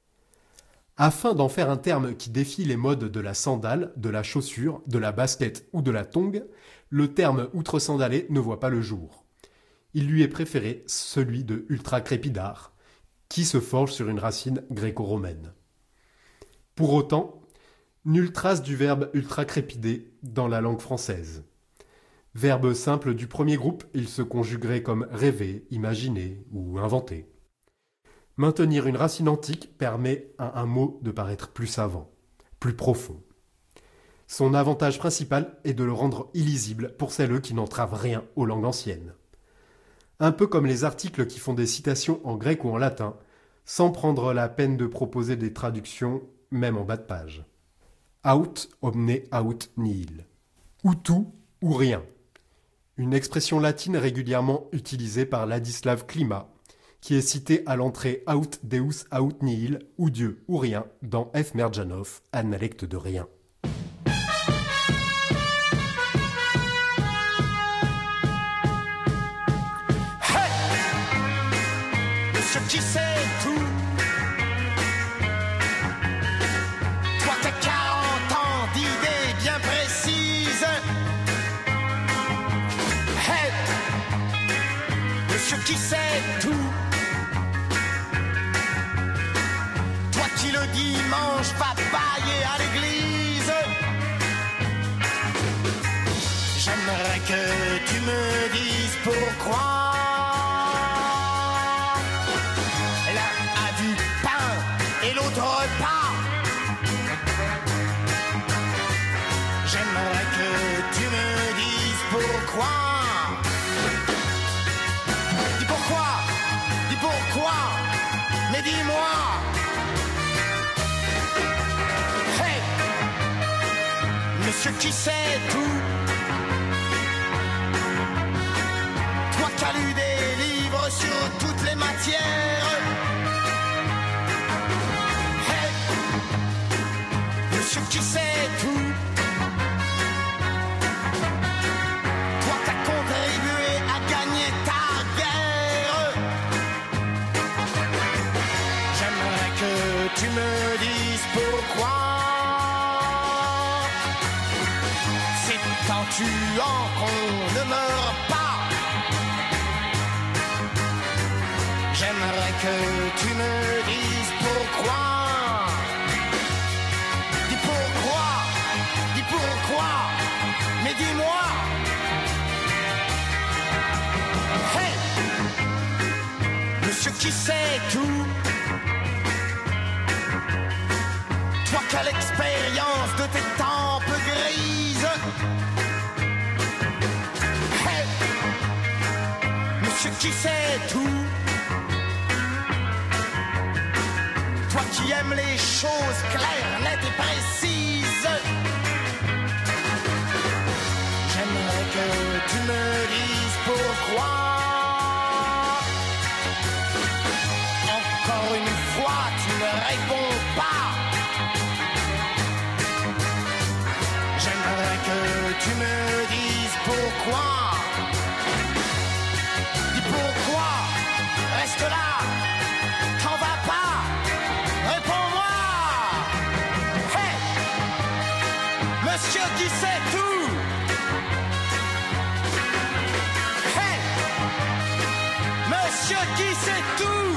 Speaker 15: Afin d'en faire un terme qui défie les modes de la sandale, de la chaussure, de la basket ou de la tongue, le terme outre-sandalé ne voit pas le jour. Il lui est préféré celui de ultra-crépidar, qui se forge sur une racine gréco-romaine. Pour autant, nulle trace du verbe ultra-crépider dans la langue française. Verbe simple du premier groupe, il se conjuguerait comme rêver, imaginer ou inventer. Maintenir une racine antique permet à un mot de paraître plus savant, plus profond. Son avantage principal est de le rendre illisible pour celles qui n'entravent rien aux langues anciennes. Un peu comme les articles qui font des citations en grec ou en latin, sans prendre la peine de proposer des traductions, même en bas de page. Aut omne aut nihil. Ou tout, ou rien. Une expression latine régulièrement utilisée par Ladislav Klima, qui est cité à l'entrée Aut Deus Aut Nihil, ou Dieu ou rien, dans F. Merdjanov, Analecte de rien.
Speaker 14: Ce qui sait tout. Toi t'as quarante ans d'idées bien précises. Hey, monsieur qui sait tout. Toi qui le dimanche va pailler à l'église. J'aimerais que tu me dises pourquoi. Et l'autre pas. J'aimerais que tu me dises pourquoi. Dis pourquoi, dis pourquoi, mais dis-moi. Hey, monsieur qui sait tout. Toi qui as lu des livres sur toutes les matières. Monsieur qui sait tout. Toi t'as contribué à gagner ta guerre. J'aimerais que tu me dises pourquoi. C'est en tuant qu'on ne meurt pas. J'aimerais que tu me dises pourquoi. Pourquoi? Mais dis-moi. Hey, monsieur qui sait tout. Toi qui as l'expérience de tes tempes
Speaker 1: qui sais tout. Toi qui aimes les choses claires, nettes et précises. J'aimerais que tu me dises pourquoi. Encore une fois, tu ne réponds pas. J'aimerais que tu me dises pourquoi. Dis pourquoi. Reste là. T'en vas pas. Réponds-moi. Hey, monsieur qui sait tout. Hey, monsieur qui sait tout.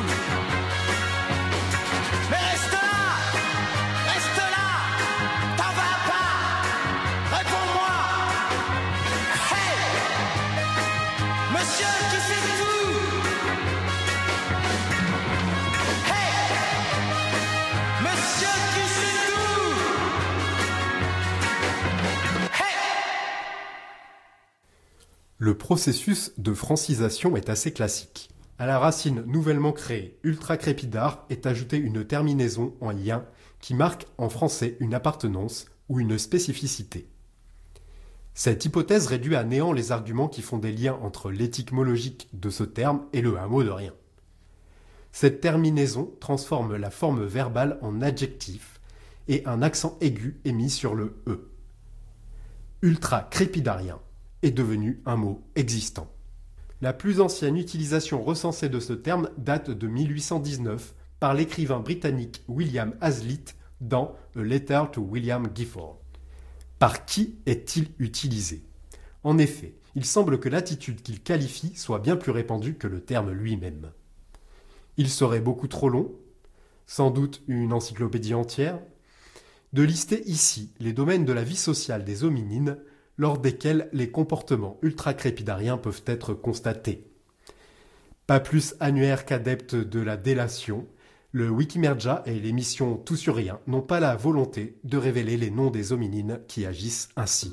Speaker 1: Mais reste là. Reste là. T'en vas pas. Réponds-moi. Hey, monsieur qui sait tout. Hey, monsieur qui sait tout. Hey.
Speaker 15: Le processus de francisation est assez classique. À la racine nouvellement créée ultracrépidar est ajoutée une terminaison en lien qui marque en français une appartenance ou une spécificité. Cette hypothèse réduit à néant les arguments qui font des liens entre l'étymologique de ce terme et le hameau de rien. Cette terminaison transforme la forme verbale en adjectif et un accent aigu est mis sur le « e ». Ultracrépidarien est devenu un mot existant. La plus ancienne utilisation recensée de ce terme date de mille huit cent dix-neuf par l'écrivain britannique William Hazlitt dans A Letter to William Gifford. Par qui est-il utilisé? En effet, il semble que l'attitude qu'il qualifie soit bien plus répandue que le terme lui-même. Il serait beaucoup trop long, sans doute une encyclopédie entière, de lister ici les domaines de la vie sociale des hominines lors desquels les comportements ultracrépidariens peuvent être constatés. Pas plus annuaire qu'adepte de la délation, le Wikimerja et l'émission Tout sur rien n'ont pas la volonté de révéler les noms des hominines qui agissent ainsi.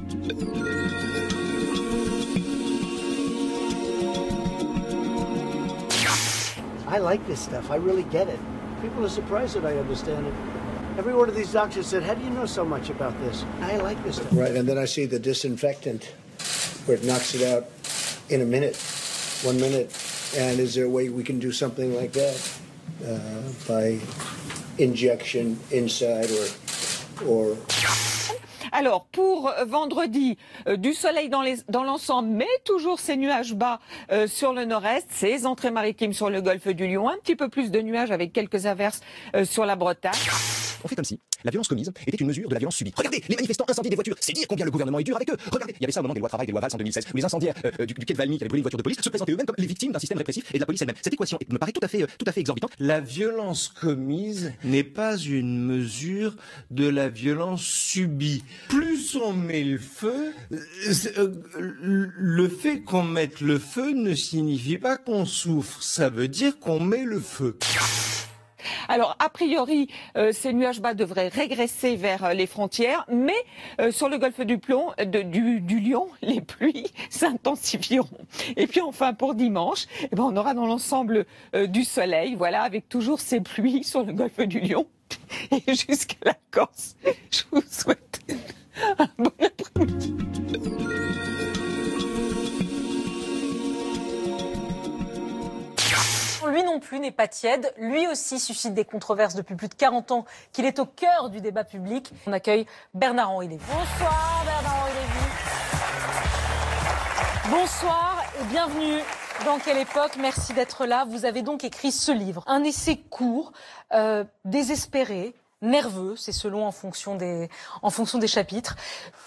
Speaker 22: I like this stuff. I really get it. People are surprised that I understand it. Every one of these doctors said, how do you know so much about this? I like this stuff.
Speaker 23: Right, and then I see the disinfectant where it knocks it out in a minute, one minute. And is there a way we can do something like that uh, by injection inside or... or...
Speaker 24: Alors, pour vendredi, euh, du soleil dans les, dans l'ensemble, mais toujours ces nuages bas euh, sur le nord-est, ces entrées maritimes sur le golfe du Lion, un petit peu plus de nuages avec quelques averses euh, sur la Bretagne.
Speaker 25: On fait comme si la violence commise était une mesure de la violence subie. Regardez, les manifestants incendient des voitures, c'est dire combien le gouvernement est dur avec eux. Regardez, il y avait ça au moment des lois travail, des lois Valls en deux mille seize, où les incendiaires euh, du, du quai de Valmy qui avaient brûlé une voiture de police se présentaient eux-mêmes comme les victimes d'un système répressif et de la police elle-même. Cette équation me paraît tout à fait, euh, tout à fait exorbitante.
Speaker 26: La violence commise n'est pas une mesure de la violence subie. Plus on met le feu, euh, le fait qu'on mette le feu ne signifie pas qu'on souffre, ça veut dire qu'on met le feu.
Speaker 24: Alors, a priori, euh, ces nuages bas devraient régresser vers euh, les frontières, mais euh, sur le golfe du, Plomb, de, du, du Lion, les pluies s'intensifieront. Et puis enfin, pour dimanche, eh ben, on aura dans l'ensemble euh, du soleil, voilà, avec toujours ces pluies sur le golfe du Lion et jusqu'à la Corse. Je vous souhaite un bon après-midi.
Speaker 27: Lui non plus n'est pas tiède, lui aussi suscite des controverses depuis plus de quarante ans, qu'il est au cœur du débat public. On accueille Bernard-Henri Lévy. Bonsoir Bernard-Henri Lévy. Bonsoir et bienvenue dans Quelle époque, merci d'être là. Vous avez donc écrit ce livre, un essai court, euh, désespéré, nerveux, c'est selon en fonction des, en fonction des chapitres.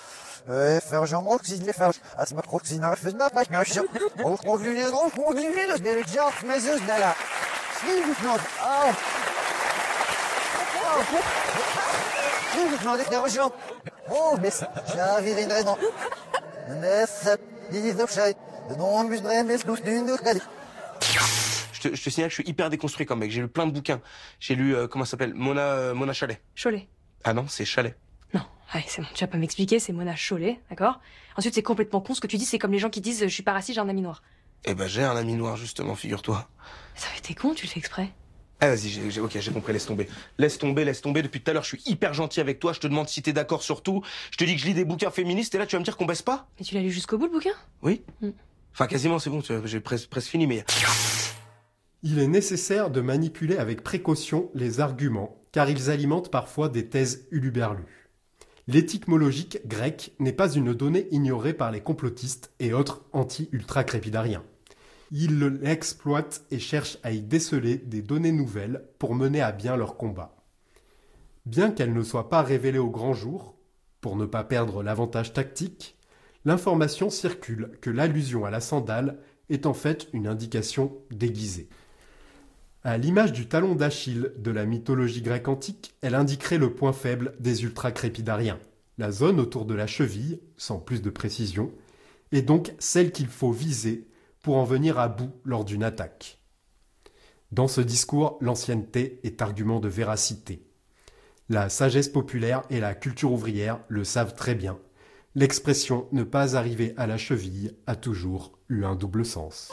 Speaker 28: Je te, je te signale, je suis hyper déconstruit comme mec. J'ai lu plein de bouquins. J'ai lu, euh, comment ça s'appelle, Mona, euh, Mona Chollet.
Speaker 27: Chollet.
Speaker 28: Ah non, c'est Chalet.
Speaker 27: Non, allez, c'est bon, tu vas pas m'expliquer, c'est Mona Chollet, d'accord? Ensuite, c'est complètement con ce que tu dis, c'est comme les gens qui disent je suis pas raciste, j'ai un ami noir.
Speaker 28: Eh ben j'ai un ami noir justement, figure-toi.
Speaker 27: Ça fait t'es con, tu le fais exprès.
Speaker 28: Ah vas-y, j'ai, j'ai, ok, j'ai compris, laisse tomber. Laisse tomber, laisse tomber, depuis tout à l'heure je suis hyper gentil avec toi, je te demande si t'es d'accord sur tout. Je te dis que je lis des bouquins féministes et là tu vas me dire qu'on baisse pas?
Speaker 27: Mais tu l'as lu jusqu'au bout le bouquin?
Speaker 28: Oui.
Speaker 27: Mm.
Speaker 28: Enfin quasiment, c'est bon, tu vois, j'ai presque, presque fini, mais...
Speaker 15: Il est nécessaire de manipuler avec précaution les arguments, car ils alimentent parfois des thèses uluberlues. L'étymologique grecque n'est pas une donnée ignorée par les complotistes et autres anti-ultra-crépidariens. Ils l'exploitent et cherchent à y déceler des données nouvelles pour mener à bien leur combat. Bien qu'elles ne soient pas révélées au grand jour, pour ne pas perdre l'avantage tactique, l'information circule que l'allusion à la sandale est en fait une indication déguisée. À l'image du talon d'Achille de la mythologie grecque antique, elle indiquerait le point faible des ultra-crépidariens. La zone autour de la cheville, sans plus de précision, est donc celle qu'il faut viser pour en venir à bout lors d'une attaque. Dans ce discours, l'ancienneté est argument de véracité. La sagesse populaire et la culture ouvrière le savent très bien. L'expression « ne pas arriver à la cheville » a toujours eu un double sens.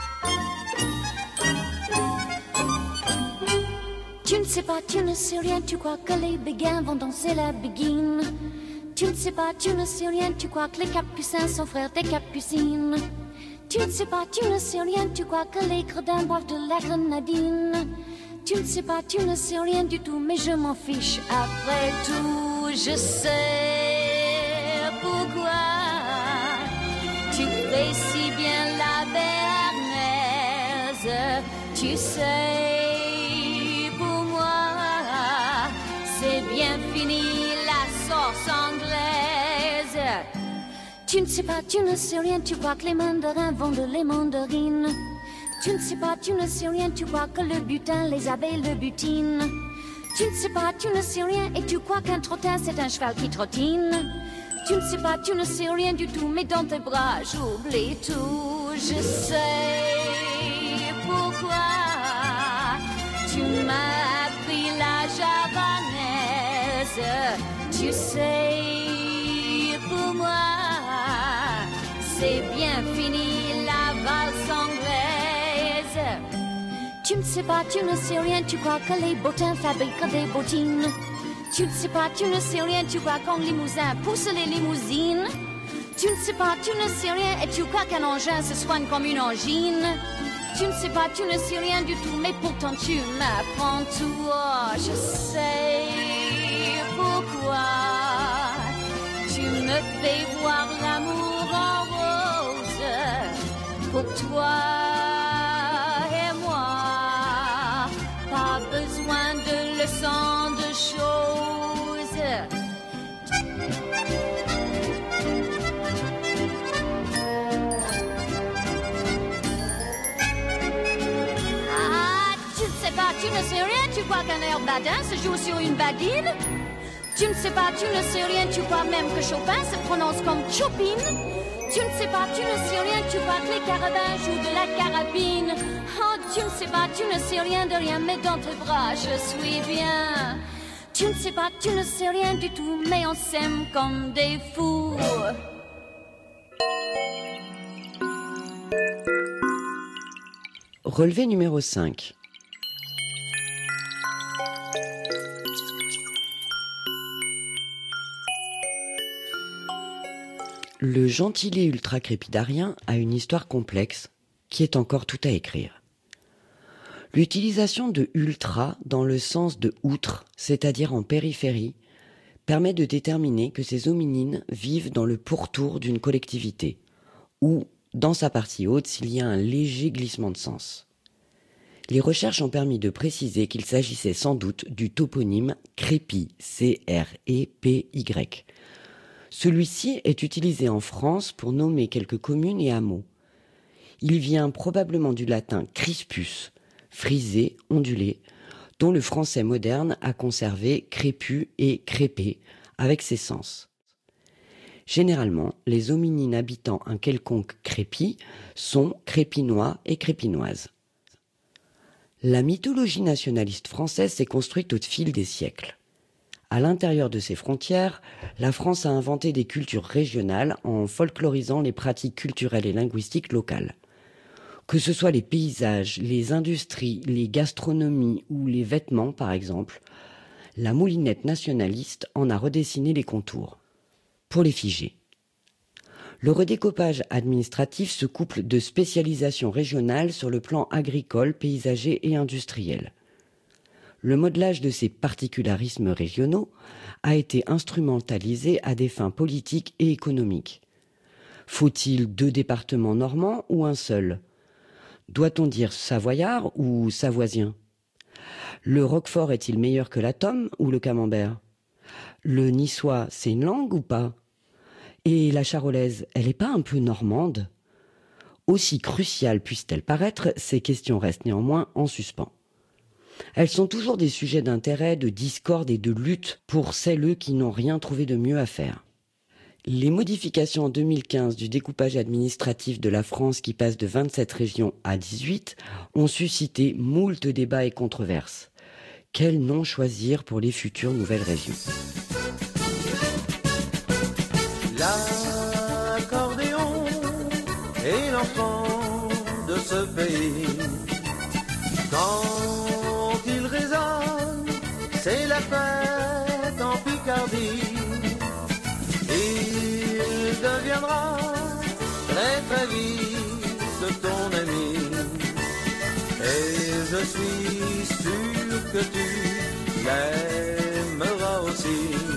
Speaker 2: Tu ne sais pas, tu ne sais rien, tu crois que les béguins vont danser la béguine. Tu ne sais pas, tu ne sais rien, tu crois que les capucins sont frères des capucines. Tu ne sais pas, tu ne sais rien, tu crois que les gredins boivent de la grenadine. Tu ne sais pas, tu ne sais rien du tout, mais je m'en fiche. Après tout, je sais pourquoi tu fais si bien la béarnaise. Tu sais, pour moi, c'est bien fini la sauce anglaise. Tu ne sais pas, tu ne sais rien, tu crois que les mandarins vendent les mandarines. Tu ne sais pas, tu ne sais rien, tu crois que le butin, les abeilles le butinent. Tu ne sais pas, tu ne sais rien, et tu crois qu'un trottin, c'est un cheval qui trottine. Tu ne sais pas, tu ne sais rien du tout, mais dans tes bras, j'oublie tout. Je sais pourquoi tu m'as pris la javanaise. Tu sais, pour moi, c'est bien fini la valse anglaise. Tu ne sais pas, tu ne sais rien, tu crois que les bottins fabriquent des bottines. Tu ne sais pas, tu ne sais rien, tu crois qu'un limousin pousse les limousines. Tu ne sais pas, tu ne sais rien, et tu crois qu'un engin se soigne comme une angine. Tu ne sais pas, tu ne sais rien du tout, mais pourtant tu m'apprends tout. Oh, je sais pourquoi tu me fais voir l'amour en rose. Pour toi et moi, pas besoin de leçons de choses. Ah, tu ne sais pas, tu ne sais rien, tu crois qu'un air badin se joue sur une badine. Tu ne sais pas, tu ne sais rien, tu crois même que Chopin se prononce comme Chopin. Tu ne sais pas, tu ne sais rien, tu crois que les carabins jouent de la carabine. Oh, tu ne sais pas, tu ne sais rien de rien, mais dans tes bras je suis bien. Tu ne sais pas, tu ne sais rien du tout, mais on s'aime comme des fous.
Speaker 4: Relevé numéro cinq. Le gentilé ultra-crépidarien a une histoire complexe qui est encore tout à écrire. L'utilisation de ultra dans le sens de outre, c'est-à-dire en périphérie, permet de déterminer que ces hominines vivent dans le pourtour d'une collectivité, ou dans sa partie haute s'il y a un léger glissement de sens. Les recherches ont permis de préciser qu'il s'agissait sans doute du toponyme Crépy, C R E P Y. Celui-ci est utilisé en France pour nommer quelques communes et hameaux. Il vient probablement du latin crispus, frisé, ondulé, dont le français moderne a conservé crépu et crépé avec ses sens. Généralement, les hominines habitant un quelconque crépi sont crépinois et crépinoises. La mythologie nationaliste française s'est construite au fil des siècles. À l'intérieur de ses frontières, la France a inventé des cultures régionales en folklorisant les pratiques culturelles et linguistiques locales. Que ce soit les paysages, les industries, les gastronomies ou les vêtements par exemple, la moulinette nationaliste en a redessiné les contours. Pour les figer. Le redécoupage administratif se couple de spécialisation régionale sur le plan agricole, paysager et industriel. Le modelage de ces particularismes régionaux a été instrumentalisé à des fins politiques et économiques. Faut-il deux départements normands ou un seul? Doit-on dire savoyard ou savoisien? Le roquefort est-il meilleur que la tome ou le camembert? Le niçois, c'est une langue ou pas? Et la charolaise, elle n'est pas un peu normande? Aussi cruciales puissent-elles paraître, ces questions restent néanmoins en suspens. Elles sont toujours des sujets d'intérêt, de discorde et de lutte pour celles qui n'ont rien trouvé de mieux à faire. Les modifications en deux mille quinze du découpage administratif de la France qui passe de vingt-sept régions à dix-huit ont suscité moult débats et controverses. Quel nom choisir pour les futures nouvelles régions?
Speaker 3: L'accordéon est l'enfant de ce pays. Quand il résonne, c'est la fête en Picardie. Il deviendra très très vite ton ami. Et je suis sûr que tu l'aimeras aussi.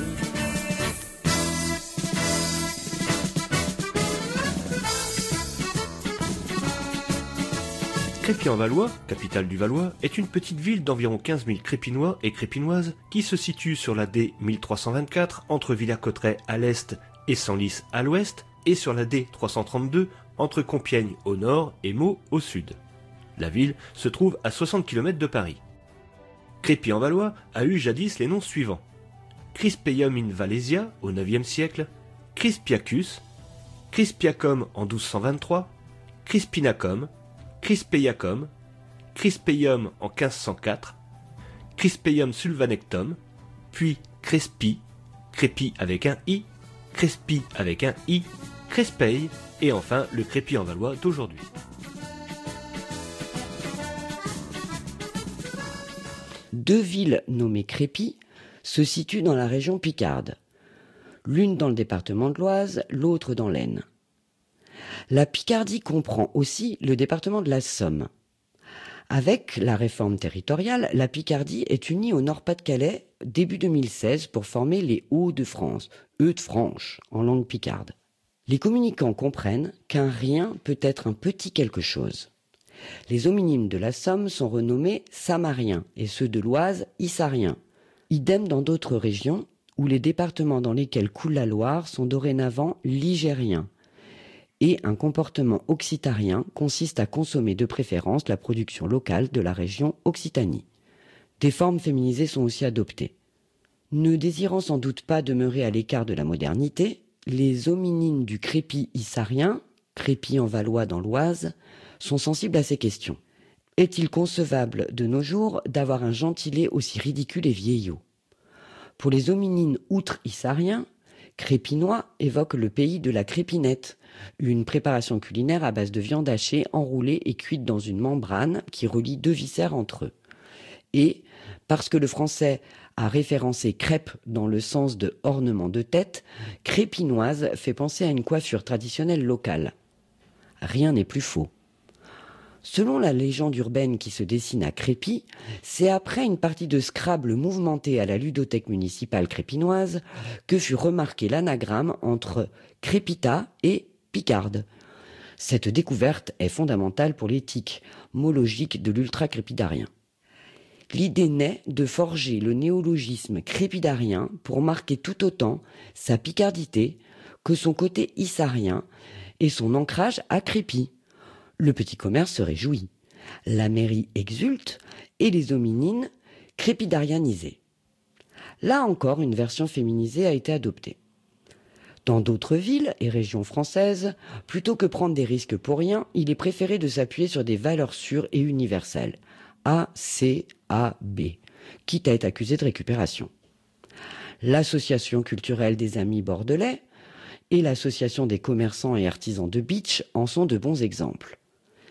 Speaker 5: Crépy-en-Valois, capitale du Valois, est une petite ville d'environ quinze mille Crépinois et Crépinoises qui se situe sur la D mille trois cent vingt-quatre entre Villers-Cotterêts à l'est et Senlis à l'ouest et sur la D trois cent trente-deux entre Compiègne au nord et Meaux au sud. La ville se trouve à soixante kilomètres de Paris. Crépy-en-Valois a eu jadis les noms suivants: Crispeium in Valesia au neuvième siècle, Crispiacus, Crispiacum en douze cent vingt-trois, Crispinacum, Crispeiacum, Crispeium en quinze cent quatre, Crispeium sulvanectum, puis Crespi, Crépy avec un i, Crespi avec un i, Crespey et enfin le Crépy-en-Valois d'aujourd'hui.
Speaker 4: Deux villes nommées Crépy se situent dans la région picarde, l'une dans le département de l'Oise, l'autre dans l'Aisne. La Picardie comprend aussi le département de la Somme. Avec la réforme territoriale, la Picardie est unie au Nord-Pas-de-Calais début deux mille seize pour former les Hauts-de-France, Hauts-de-France en langue picarde. Les communicants comprennent qu'un rien peut être un petit quelque chose. Les homonymes de la Somme sont renommés Samariens et ceux de l'Oise Issariens. Idem dans d'autres régions où les départements dans lesquels coule la Loire sont dorénavant ligériens. Et un comportement occitarien consiste à consommer de préférence la production locale de la région Occitanie. Des formes féminisées sont aussi adoptées. Ne désirant sans doute pas demeurer à l'écart de la modernité, les hominines du Crépy issarien, Crépy-en-Valois dans l'Oise, sont sensibles à ces questions. Est-il concevable de nos jours d'avoir un gentilé aussi ridicule et vieillot? Pour les hominines outre-issariens, Crépinois évoque le pays de la crépinette, une préparation culinaire à base de viande hachée, enroulée et cuite dans une membrane qui relie deux viscères entre eux. Et, parce que le français a référencé crêpe dans le sens de ornement de tête, crépinoise fait penser à une coiffure traditionnelle locale. Rien n'est plus faux. Selon la légende urbaine qui se dessine à Crépy, c'est après une partie de Scrabble mouvementée à la ludothèque municipale crépinoise que fut remarqué l'anagramme entre crépita et picarde. Cette découverte est fondamentale pour l'éthique mologique de l'ultra-crépidarien. L'idée naît de forger le néologisme crépidarien pour marquer tout autant sa picardité que son côté issarien et son ancrage à Crépy. Le petit commerce se réjouit, la mairie exulte et les hominines crépidarianisées. Là encore, une version féminisée a été adoptée. Dans d'autres villes et régions françaises, plutôt que prendre des risques pour rien, il est préféré de s'appuyer sur des valeurs sûres et universelles. A, C, A, B, quitte à être accusé de récupération. L'Association culturelle des Amis Bordelais et l'Association des commerçants et artisans de Bitche en sont de bons exemples.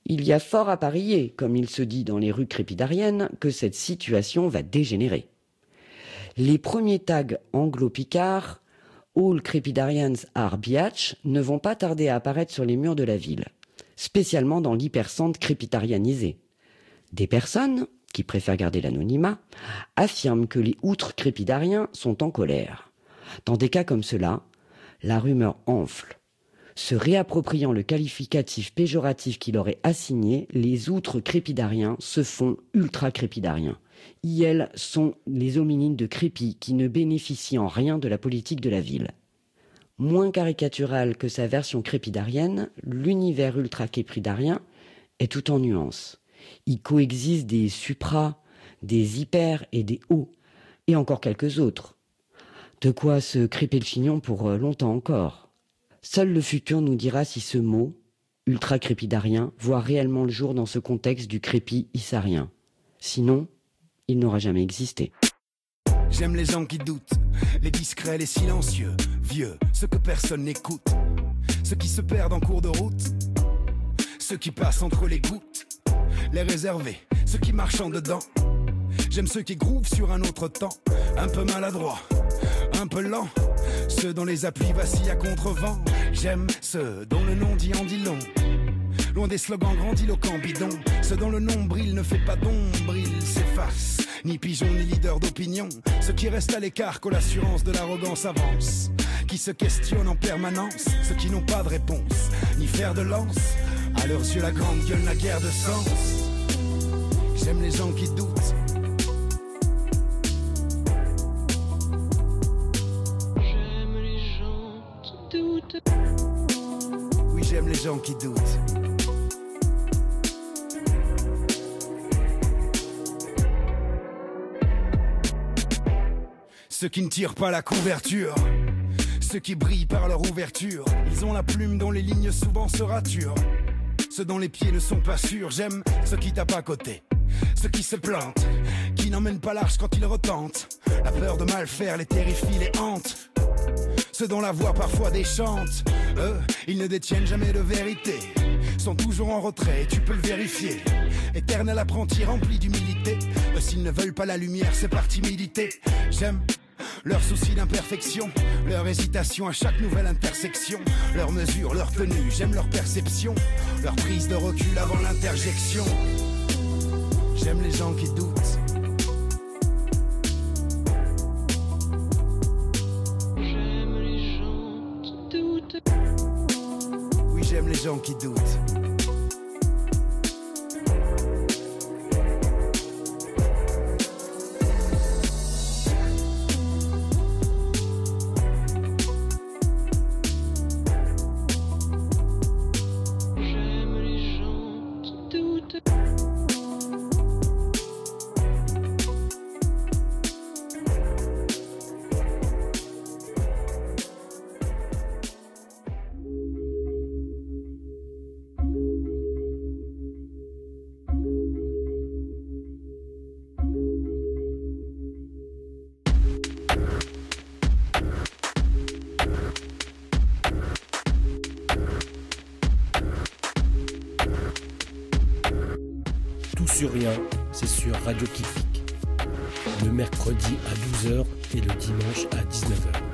Speaker 4: Il y a fort à parier, comme il se dit dans les rues crépidariennes, que cette situation va dégénérer. Les premiers tags anglo-picards « All Crépidarians are biatch » ne vont pas tarder à apparaître sur les murs de la ville, spécialement dans l'hypercentre crépidarianisé. Des personnes, qui préfèrent garder l'anonymat, affirment que les outres crépidariens sont en colère. Dans des cas comme cela, la rumeur enfle. Se réappropriant le qualificatif péjoratif qu'il aurait assigné, les outres crépidariens se font ultra-crépidariens. I L sont les hominines de Crépy qui ne bénéficient en rien de la politique de la ville. Moins caricatural que sa version crépidarienne, l'univers ultra-crépidarien est tout en nuances. Il coexiste des supras, des hyper et des hauts, et encore quelques autres. De quoi se crêper le chignon pour longtemps encore. Seul le futur nous dira si ce mot, ultra-crépidarien, voit réellement le jour dans ce contexte du crépi issarien. Sinon, il n'aura jamais existé.
Speaker 6: J'aime les gens qui doutent, les discrets, les silencieux, vieux, ceux que personne n'écoute, ceux qui se perdent en cours de route, ceux qui passent entre les gouttes, les réservés, ceux qui marchent en dedans. J'aime ceux qui groovent sur un autre temps, un peu maladroits, un peu lents, ceux dont les appuis vacillent à contre-vent. J'aime ceux dont le nom dit en dit long, loin des slogans grandiloquents bidons, ceux dont le nombril ne fait pas d'ombre, il s'efface, ni pigeon ni leader d'opinion, ceux qui restent à l'écart quand l'assurance de l'arrogance avance, qui se questionnent en permanence, ceux qui n'ont pas de réponse, ni fer de lance, à leurs yeux la grande gueule n'a guère de sens. J'aime les gens qui doutent.
Speaker 7: J'aime les gens qui doutent.
Speaker 6: Oui, j'aime les gens qui doutent. Ceux qui ne tirent pas la couverture, ceux qui brillent par leur ouverture, ils ont la plume dont les lignes souvent se raturent, ceux dont les pieds ne sont pas sûrs. J'aime ceux qui tapent à côté, ceux qui se plantent, qui n'emmènent pas large quand ils retentent. La peur de mal faire les terrifie, les hante. Ceux dont la voix parfois déchante, eux, ils ne détiennent jamais de vérité, sont toujours en retrait et tu peux le vérifier. Éternel apprenti rempli d'humilité, eux s'ils ne veulent pas la lumière c'est par timidité. J'aime leur souci d'imperfection, leur hésitation à chaque nouvelle intersection, leur mesure, leur tenue, j'aime leur perception, leur prise de recul avant l'interjection. J'aime les gens qui doutent.
Speaker 7: J'aime les gens qui doutent.
Speaker 6: Oui, j'aime les gens qui doutent.
Speaker 13: Sur rien, c'est sur Radio Kifik. Le mercredi à douze heures et le dimanche à dix-neuf heures.